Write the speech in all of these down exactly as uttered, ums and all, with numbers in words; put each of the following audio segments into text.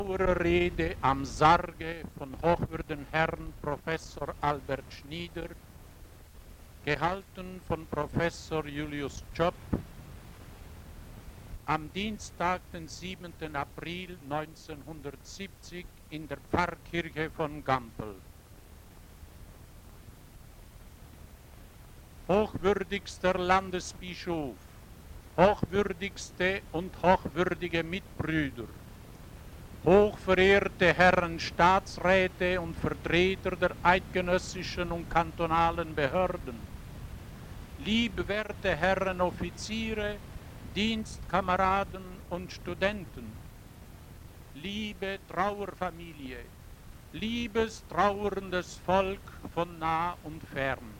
Rede am Sarge von hochwürden Herrn Professor Albert Schnieder, gehalten von Professor Julius Tschopp, am Dienstag, den siebenten April neunzehnhundertsiebzig in der Pfarrkirche von Gampel. Hochwürdigster Landesbischof, hochwürdigste und hochwürdige Mitbrüder, hochverehrte Herren Staatsräte und Vertreter der eidgenössischen und kantonalen Behörden, liebwerte Herren Offiziere, Dienstkameraden und Studenten, liebe Trauerfamilie, liebes trauerndes Volk von nah und fern.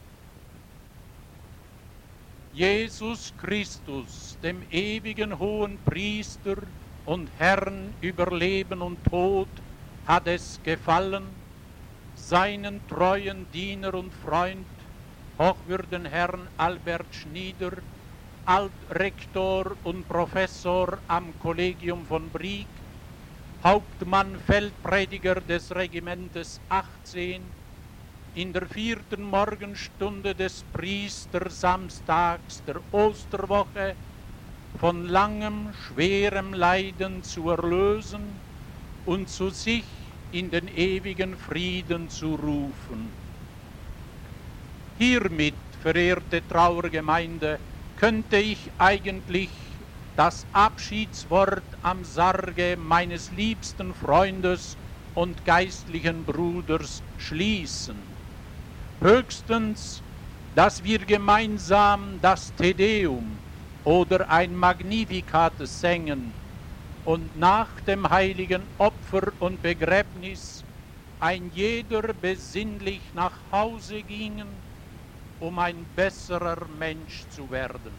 Jesus Christus, dem ewigen hohen Priester und Herrn über Leben und Tod, hat es gefallen, seinen treuen Diener und Freund, hochwürden Herrn Albert Schnieder, Altrektor und Professor am Kollegium von Brieg, Hauptmann Feldprediger des Regimentes achtzehn, in der vierten Morgenstunde des Priestersamstags der Osterwoche von langem, schwerem Leiden zu erlösen und zu sich in den ewigen Frieden zu rufen. Hiermit, verehrte Trauergemeinde, könnte ich eigentlich das Abschiedswort am Sarge meines liebsten Freundes und geistlichen Bruders schließen. Höchstens, dass wir gemeinsam das Te Deum oder ein Magnificat sängen und nach dem heiligen Opfer und Begräbnis ein jeder besinnlich nach Hause gingen, um ein besserer Mensch zu werden.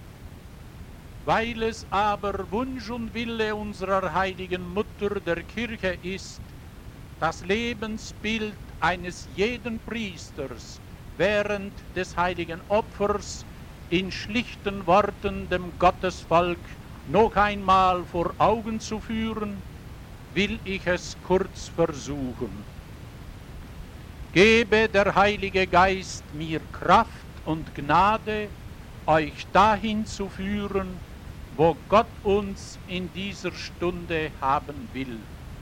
Weil es aber Wunsch und Wille unserer heiligen Mutter der Kirche ist, das Lebensbild eines jeden Priesters während des heiligen Opfers in schlichten Worten dem Gottesvolk noch einmal vor Augen zu führen, will ich es kurz versuchen. Gebe der Heilige Geist mir Kraft und Gnade, euch dahin zu führen, wo Gott uns in dieser Stunde haben will.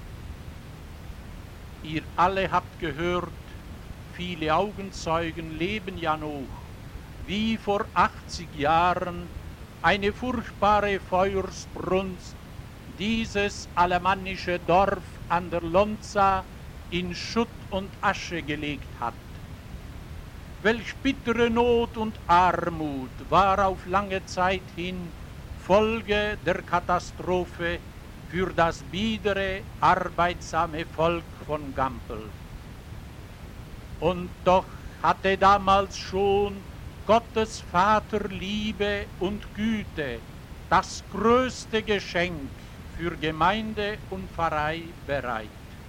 Ihr alle habt gehört, viele Augenzeugen leben ja noch, wie vor achtzig Jahren eine furchtbare Feuersbrunst dieses alemannische Dorf an der Lonza in Schutt und Asche gelegt hat. Welch bittere Not und Armut war auf lange Zeit hin Folge der Katastrophe für das biedere, arbeitsame Volk von Gampel. Und doch hatte damals schon Gottes Vater Liebe und Güte das größte Geschenk für Gemeinde und Pfarrei bereit.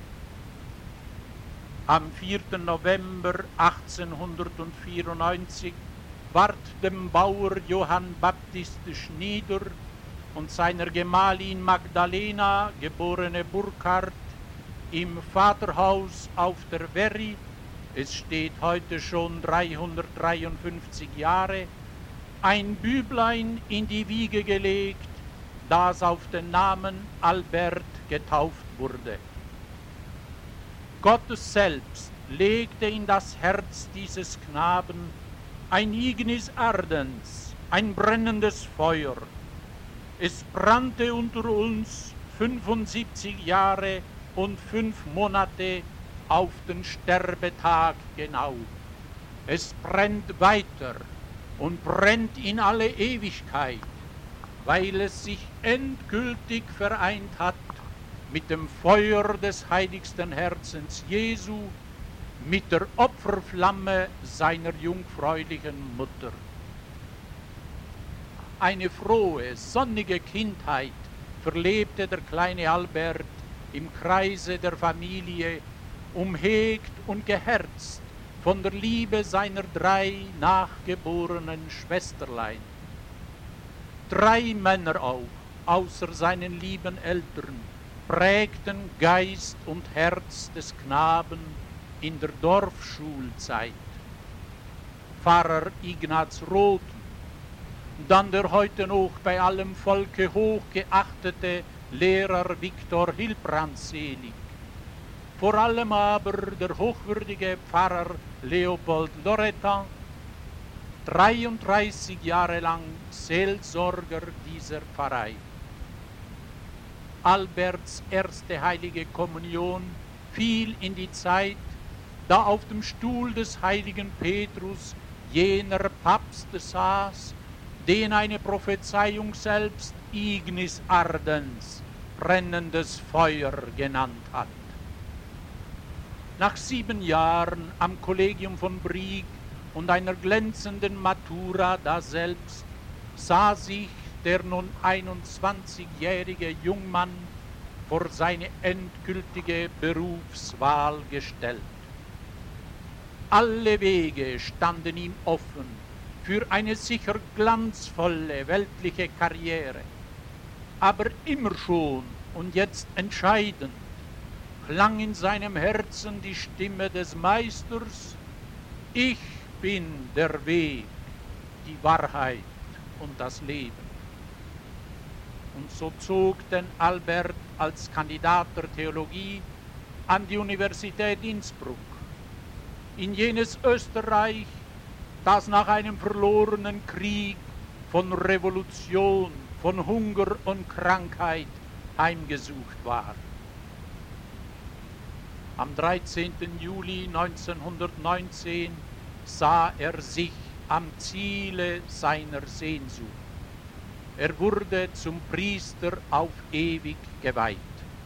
Am vierten November achtzehnhundertvierundneunzig ward dem Bauer Johann Baptist Schnieder und seiner Gemahlin Magdalena, geborene Burkhardt, im Vaterhaus auf der Werri, es steht heute schon dreihundertdreiundfünfzig Jahre, ein Büblein in die Wiege gelegt, das auf den Namen Albert getauft wurde. Gott selbst legte in das Herz dieses Knaben ein Ignis Ardens, ein brennendes Feuer. Es brannte unter uns fünfundsiebzig Jahre und fünf Monate auf den Sterbetag genau. Es brennt weiter und brennt in alle Ewigkeit, weil es sich endgültig vereint hat mit dem Feuer des heiligsten Herzens Jesu, mit der Opferflamme seiner jungfräulichen Mutter. Eine frohe, sonnige Kindheit verlebte der kleine Albert im Kreise der Familie, umhegt und geherzt von der Liebe seiner drei nachgeborenen Schwesterlein. Drei Männer auch, außer seinen lieben Eltern, prägten Geist und Herz des Knaben in der Dorfschulzeit. Pfarrer Ignaz Roten, dann der heute noch bei allem Volke hochgeachtete Lehrer Viktor Hilbrand selig, vor allem aber der hochwürdige Pfarrer Leopold Loretin, dreiunddreißig Jahre lang Seelsorger dieser Pfarrei. Alberts erste heilige Kommunion fiel in die Zeit, da auf dem Stuhl des heiligen Petrus jener Papst saß, den eine Prophezeiung selbst Ignis Ardens, brennendes Feuer, genannt hat. Nach sieben Jahren am Kollegium von Brieg und einer glänzenden Matura daselbst sah sich der nun einundzwanzigjährige Jungmann vor seine endgültige Berufswahl gestellt. Alle Wege standen ihm offen für eine sicher glanzvolle weltliche Karriere, aber immer schon und jetzt entscheidend klang in seinem Herzen die Stimme des Meisters: Ich bin der Weg, die Wahrheit und das Leben. Und so zog denn Albert als Kandidat der Theologie an die Universität Innsbruck, in jenes Österreich, das nach einem verlorenen Krieg von Revolution, von Hunger und Krankheit heimgesucht war. Am dreizehnten Juli neunzehnhundertneunzehn sah er sich am Ziele seiner Sehnsucht. Er wurde zum Priester auf ewig geweiht.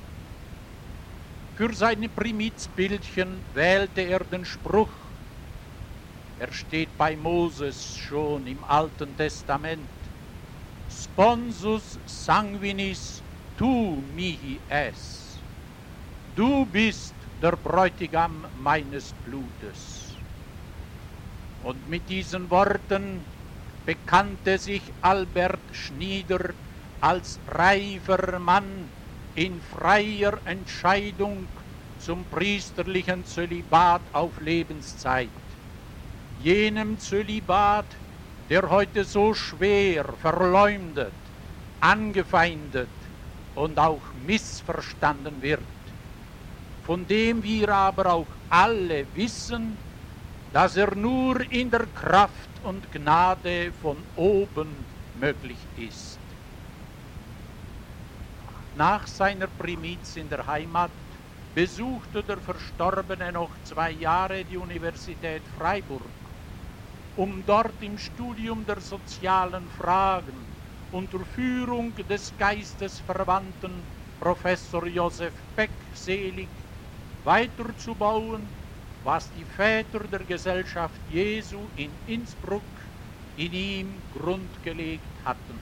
Für seine Primizbildchen wählte er den Spruch, er steht bei Moses schon im Alten Testament: Sponsus sanguinis tu mihi es. Du bist der Bräutigam meines Blutes. Und mit diesen Worten bekannte sich Albert Schnieder als reifer Mann in freier Entscheidung zum priesterlichen Zölibat auf Lebenszeit. Jenem Zölibat, der heute so schwer verleumdet, angefeindet und auch missverstanden wird, von dem wir aber auch alle wissen, dass er nur in der Kraft und Gnade von oben möglich ist. Nach seiner Primiz in der Heimat besuchte der Verstorbene noch zwei Jahre die Universität Freiburg, um dort im Studium der sozialen Fragen unter Führung des geistesverwandten Professor Josef Beck selig weiterzubauen, was die Väter der Gesellschaft Jesu in Innsbruck in ihm grundgelegt hatten.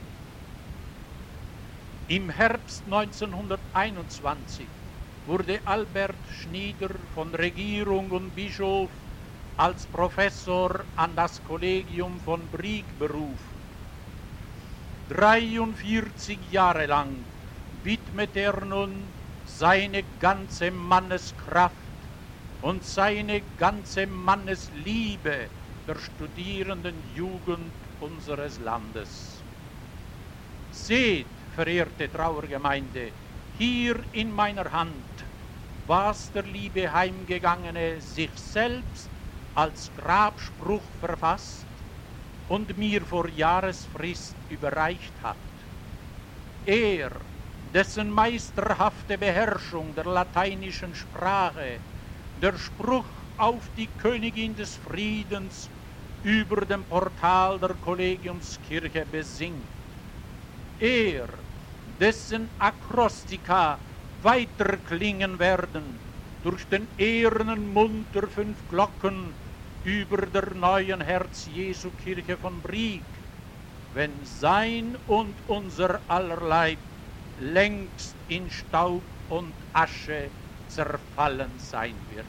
Im Herbst neunzehnhunderteinundzwanzig wurde Albert Schnieder von Regierung und Bischof als Professor an das Kollegium von Brieg berufen. dreiundvierzig Jahre lang widmet er nun seine ganze Manneskraft und seine ganze Mannesliebe der studierenden Jugend unseres Landes. Seht, verehrte Trauergemeinde, hier in meiner Hand, was der liebe Heimgegangene sich selbst als Grabspruch verfasst und mir vor Jahresfrist überreicht hat. Er, dessen meisterhafte Beherrschung der lateinischen Sprache der Spruch auf die Königin des Friedens über dem Portal der Kollegiumskirche besingt. Er, dessen Akrostika weiterklingen werden durch den ehernen Mund der fünf Glocken über der neuen Herz-Jesu-Kirche von Brieg, wenn sein und unser aller Leib längst in Staub und Asche zerfallen sein wird.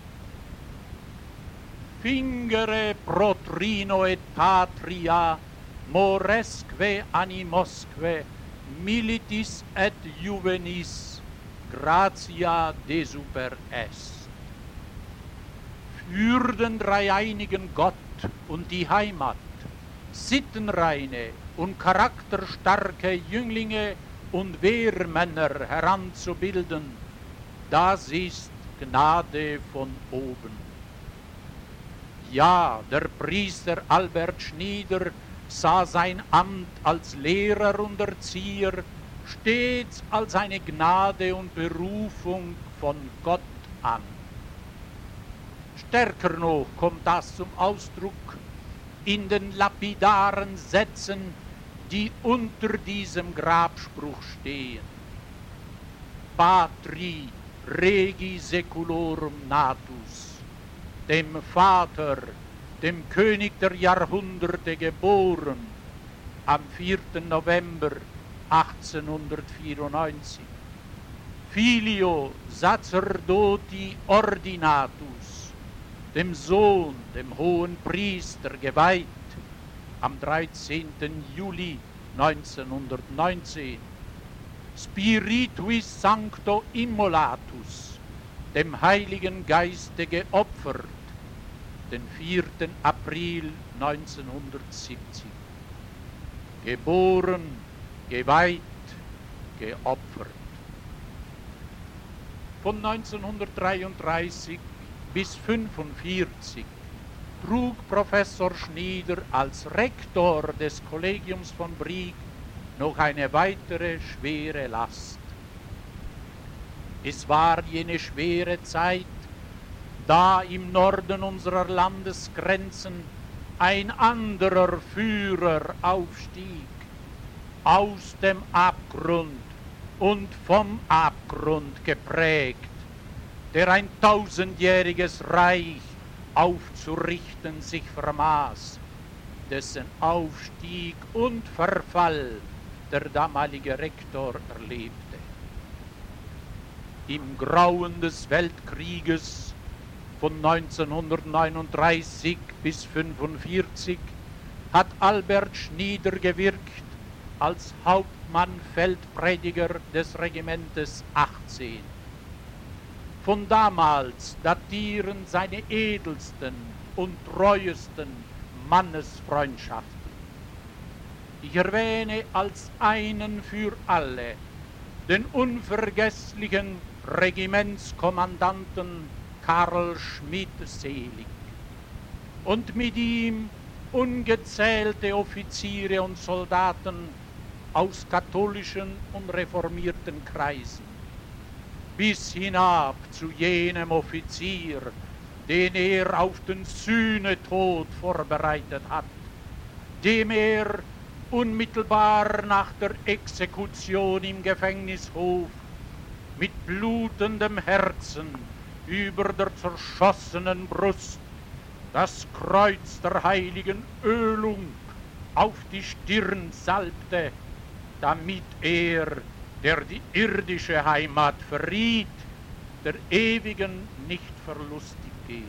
Fingere pro trino et patria, moresque animosque, militis et juvenis, gratia de super est. Für den dreieinigen Gott und die Heimat, sittenreine und charakterstarke Jünglinge und Wehrmänner heranzubilden, das ist Gnade von oben. Ja, der Priester Albert Schnieder sah sein Amt als Lehrer und Erzieher stets als eine Gnade und Berufung von Gott an. Stärker noch kommt das zum Ausdruck in den lapidaren Sätzen, die unter diesem Grabspruch stehen. Patri regi seculorum natus, dem Vater, dem König der Jahrhunderte geboren, am vierten November achtzehnhundertvierundneunzig. Filio sacerdoti ordinatus, dem Sohn, dem hohen Priester geweiht, am dreizehnten Juli neunzehnhundertneunzehn. Spirituis Sancto Immolatus, dem Heiligen Geiste geopfert, den vierten April neunzehnhundertsiebzig. Geboren, geweiht, geopfert. Von neunzehnhundertdreiunddreißig bis fünfundvierzig trug Professor Schnieder als Rektor des Kollegiums von Brieg noch eine weitere schwere Last. Es war jene schwere Zeit, da im Norden unserer Landesgrenzen ein anderer Führer aufstieg, aus dem Abgrund und vom Abgrund geprägt, der ein tausendjähriges Reich aufzurichten sich vermaß, dessen Aufstieg und Verfall der damalige Rektor erlebte. Im Grauen des Weltkrieges von neunzehnhundertneununddreißig bis fünfundvierzig hat Albert Schnieder gewirkt als Hauptmann-Feldprediger des Regimentes achtzehn. Von damals datieren seine edelsten und treuesten Mannesfreundschaften. Ich erwähne als einen für alle den unvergesslichen Regimentskommandanten Karl Schmidt-Selig und mit ihm ungezählte Offiziere und Soldaten aus katholischen und reformierten Kreisen, bis hinab zu jenem Offizier, den er auf den Sühnetod vorbereitet hat, dem er unmittelbar nach der Exekution im Gefängnishof mit blutendem Herzen über der zerschossenen Brust das Kreuz der heiligen Ölung auf die Stirn salbte, damit er, der die irdische Heimat verriet, der ewigen nicht verlustig geht.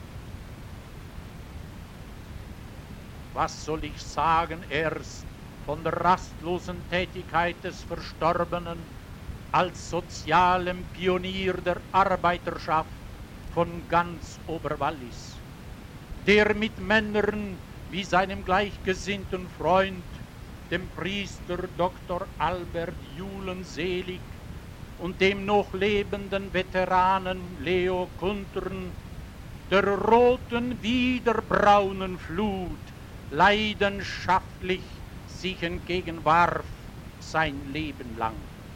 Was soll ich sagen erst von der rastlosen Tätigkeit des Verstorbenen als sozialem Pionier der Arbeiterschaft von ganz Oberwallis, der mit Männern wie seinem gleichgesinnten Freund, dem Priester Doktor Albert Julen Selig und dem noch lebenden Veteranen Leo Kuntern der roten wie der braunen Flut leidenschaftlich sich entgegenwarf sein Leben lang.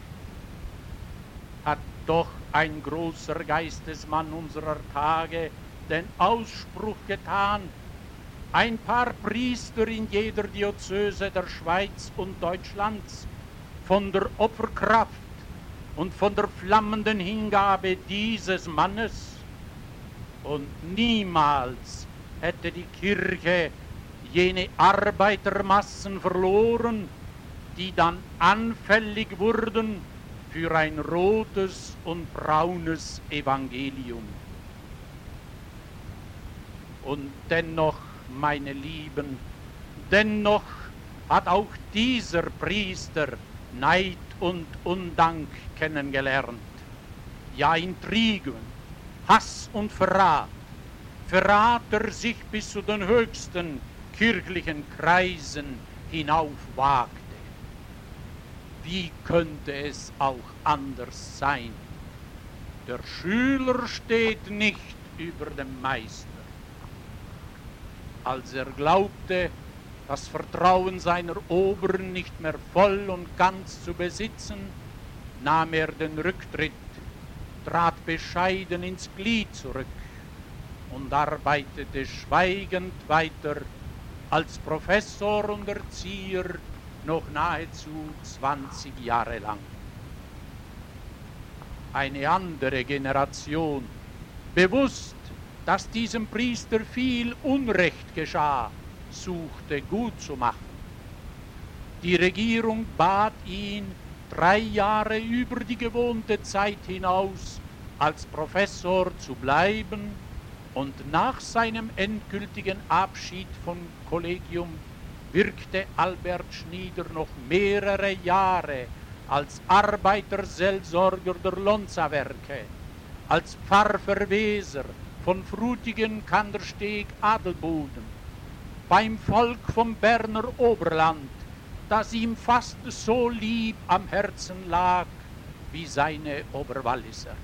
Hat doch ein großer Geistesmann unserer Tage den Ausspruch getan, ein paar Priester in jeder Diözese der Schweiz und Deutschlands von der Opferkraft und von der flammenden Hingabe dieses Mannes, und niemals hätte die Kirche jene Arbeitermassen verloren, die dann anfällig wurden für ein rotes und braunes Evangelium. Und dennoch, meine Lieben, dennoch hat auch dieser Priester Neid und Undank kennengelernt. ja Intrigen, Hass und Verrat, Verrat, der sich bis zu den höchsten kirchlichen Kreisen hinaufwagte. Wie könnte es auch anders sein? Der Schüler steht nicht über dem Meister. Als er glaubte, das Vertrauen seiner Oberen nicht mehr voll und ganz zu besitzen, nahm er den Rücktritt, trat bescheiden ins Glied zurück und arbeitete schweigend weiter als Professor und Erzieher noch nahezu zwanzig Jahre lang. Eine andere Generation, bewusst, dass diesem Priester viel Unrecht geschah, suchte gut zu machen. Die Regierung bat ihn, drei Jahre über die gewohnte Zeit hinaus als Professor zu bleiben und nach seinem endgültigen Abschied vom Kollegium wirkte Albert Schnieder noch mehrere Jahre als Arbeiterseelsorger der Lonza-Werke, als Pfarrverweser von Frutigen, Kandersteg, Adelboden, beim Volk vom Berner Oberland, das ihm fast so lieb am Herzen lag wie seine Oberwalliser.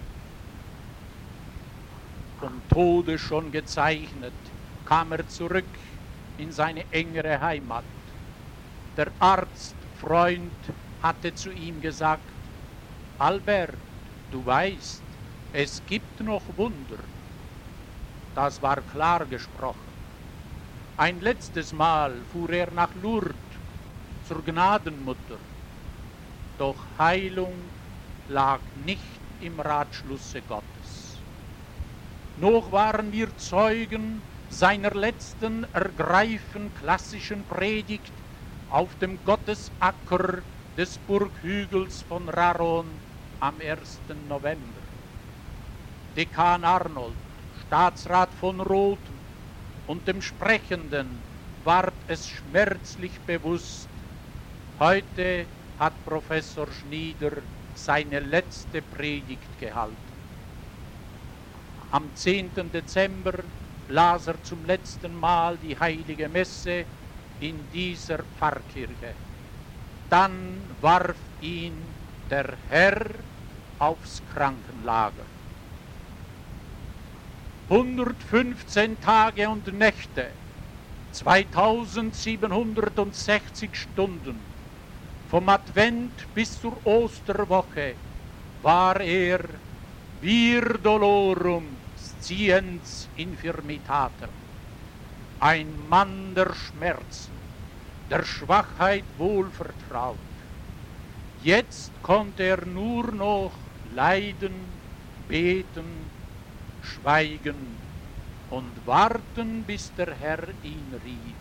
Vom Tode schon gezeichnet, kam er zurück in seine engere Heimat. Der Arzt, Freund, hatte zu ihm gesagt: Albert, du weißt, es gibt noch Wunder. Das war klar gesprochen. Ein letztes Mal fuhr er nach Lourdes zur Gnadenmutter. Doch Heilung lag nicht im Ratschlusse Gottes. Noch waren wir Zeugen seiner letzten ergreifend klassischen Predigt auf dem Gottesacker des Burghügels von Raron am ersten November. Dekan Arnold, Staatsrat von Rothen und dem Sprechenden ward es schmerzlich bewusst: heute hat Professor Schnieder seine letzte Predigt gehalten. Am zehnten Dezember las er zum letzten Mal die heilige Messe in dieser Pfarrkirche. Dann warf ihn der Herr aufs Krankenlager. hundertfünfzehn Tage und Nächte, zweitausendsiebenhundertsechzig Stunden, vom Advent bis zur Osterwoche war er vir dolorum sciens infirmitatem, ein Mann der Schmerzen, der Schwachheit wohl vertraut. Jetzt konnte er nur noch leiden, beten, schweigen und warten, bis der Herr ihn rief.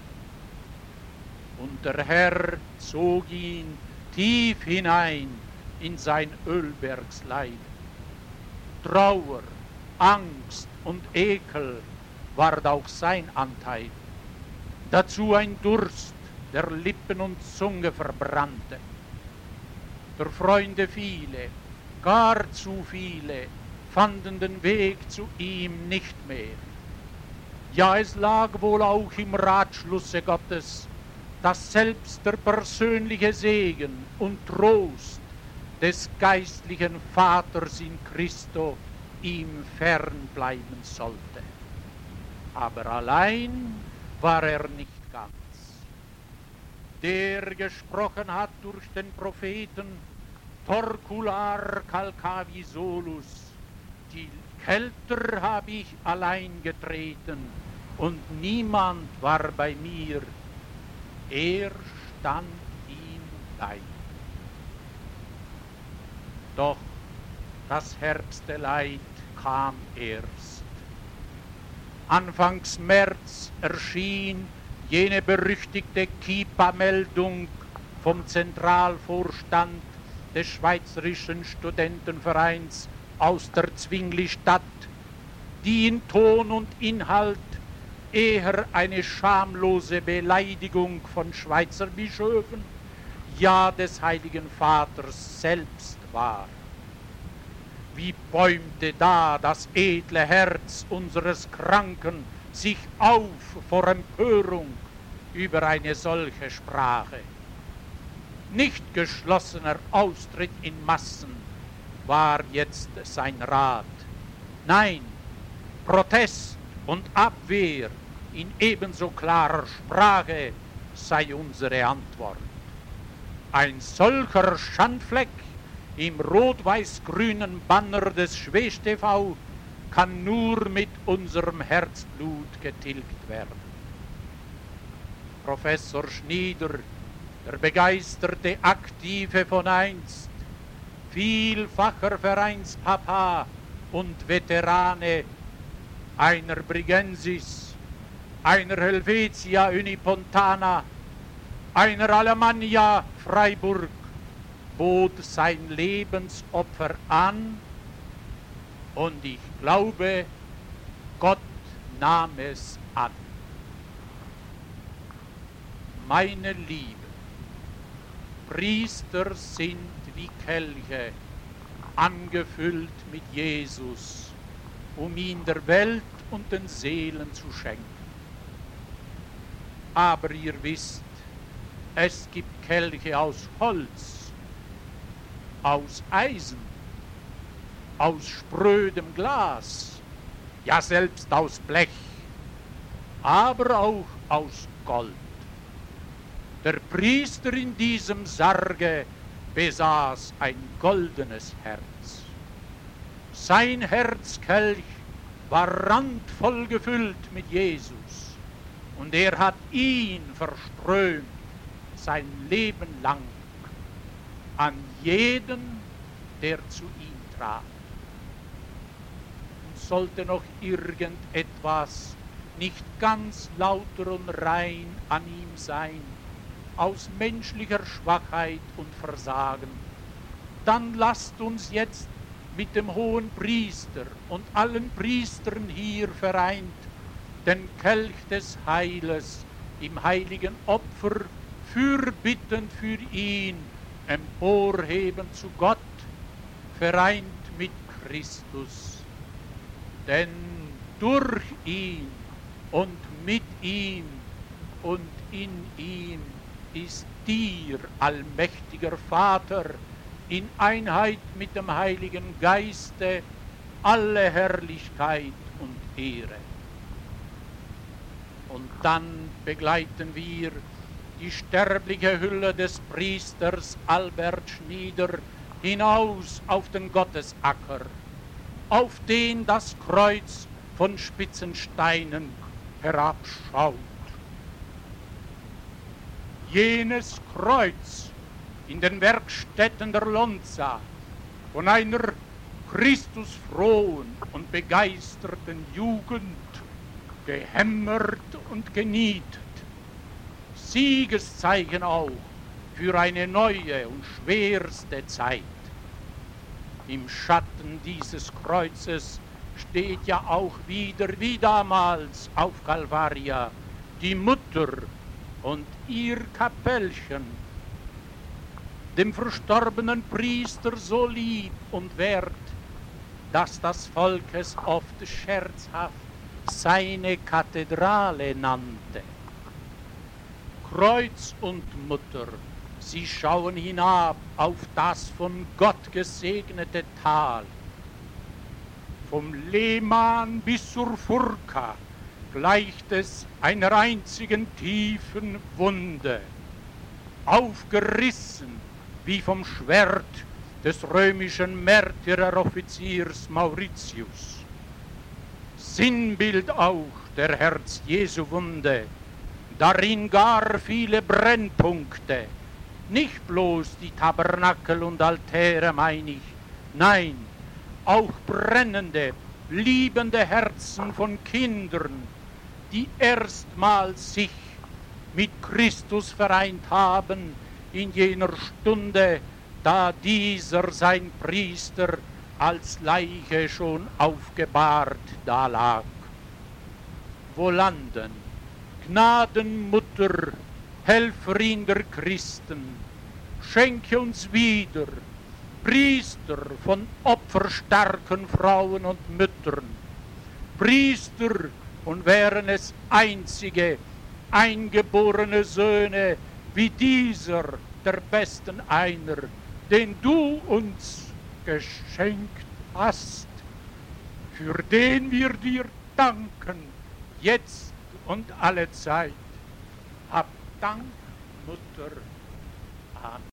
Und der Herr zog ihn tief hinein in sein Ölbergsleid. Trauer, Angst und Ekel ward auch sein Anteil. Dazu ein Durst, der Lippen und Zunge verbrannte. Der Freunde viele, gar zu viele, fanden den Weg zu ihm nicht mehr. Ja, es lag wohl auch im Ratschlusse Gottes, dass selbst der persönliche Segen und Trost des geistlichen Vaters in Christo ihm fern bleiben sollte. Aber allein war er nicht ganz. Der gesprochen hat durch den Propheten: Torcular calcavi solus, die Kelter habe ich allein getreten und niemand war bei mir. Er stand ihm bei. Doch das härtste Leid kam erst. Anfangs März erschien jene berüchtigte Kippa-Meldung vom Zentralvorstand des Schweizerischen Studentenvereins aus der Zwingli-Stadt, die in Ton und Inhalt eher eine schamlose Beleidigung von Schweizer Bischöfen, ja des Heiligen Vaters selbst war. Wie bäumte da das edle Herz unseres Kranken sich auf vor Empörung über eine solche Sprache. Nicht geschlossener Austritt in Massen war jetzt sein Rat. Nein, Protest und Abwehr in ebenso klarer Sprache sei unsere Antwort. Ein solcher Schandfleck im rot-weiß-grünen Banner des Schwest T V kann nur mit unserem Herzblut getilgt werden. Professor Schnieder, der begeisterte Aktive von einst, vielfacher Vereinspapa und Veterane einer Brigensis, einer Helvetia Unipontana, einer Alemannia Freiburg, bot sein Lebensopfer an, und ich glaube, Gott nahm es an. Meine Lieben, Priester sind wie Kelche, angefüllt mit Jesus, um ihn der Welt und den Seelen zu schenken. Aber ihr wisst, es gibt Kelche aus Holz, aus Eisen, aus sprödem Glas, ja selbst aus Blech, aber auch aus Gold. Der Priester in diesem Sarge besaß ein goldenes Herz. Sein Herzkelch war randvoll gefüllt mit Jesus, und er hat ihn verströmt sein Leben lang an jeden, der zu ihm trat. Und sollte noch irgendetwas nicht ganz lauter und rein an ihm sein, aus menschlicher Schwachheit und Versagen, dann lasst uns jetzt mit dem hohen Priester und allen Priestern hier vereint den Kelch des Heiles im heiligen Opfer fürbittend für ihn emporheben zu Gott, vereint mit Christus. Denn durch ihn und mit ihm und in ihm ist dir, allmächtiger Vater, in Einheit mit dem Heiligen Geiste alle Herrlichkeit und Ehre. Und dann begleiten wir die sterbliche Hülle des Priesters Albert Schnieder hinaus auf den Gottesacker, auf den das Kreuz von spitzen Steinen herabschaut. Jenes Kreuz in den Werkstätten der Lonza, von einer christusfrohen und begeisterten Jugend gehämmert und genietet, Siegeszeichen auch für eine neue und schwerste Zeit. Im Schatten dieses Kreuzes steht ja auch wieder, wie damals auf Calvaria, die Mutter und ihr Kapellchen, dem verstorbenen Priester so lieb und wert, dass das Volk es oft scherzhaft seine Kathedrale nannte. Kreuz und Mutter, sie schauen hinab auf das von Gott gesegnete Tal. Vom Lehmann bis zur Furka gleicht es einer einzigen tiefen Wunde, aufgerissen wie vom Schwert des römischen Märtyreroffiziers Mauritius. Sinnbild auch der Herz-Jesu-Wunde, darin gar viele Brennpunkte, nicht bloß die Tabernakel und Altäre mein ich, nein, auch brennende, liebende Herzen von Kindern, die erstmals sich mit Christus vereint haben in jener Stunde, da dieser sein Priester als Leiche schon aufgebahrt dalag. Wo landen, Gnadenmutter, Helferin der Christen, schenke uns wieder Priester von opferstarken Frauen und Müttern, Priester und wären es einzige eingeborene Söhne wie dieser, der besten einer, den du uns geschenkt hast, für den wir dir danken, jetzt und alle Zeit. Hab Dank, Mutter. Amen.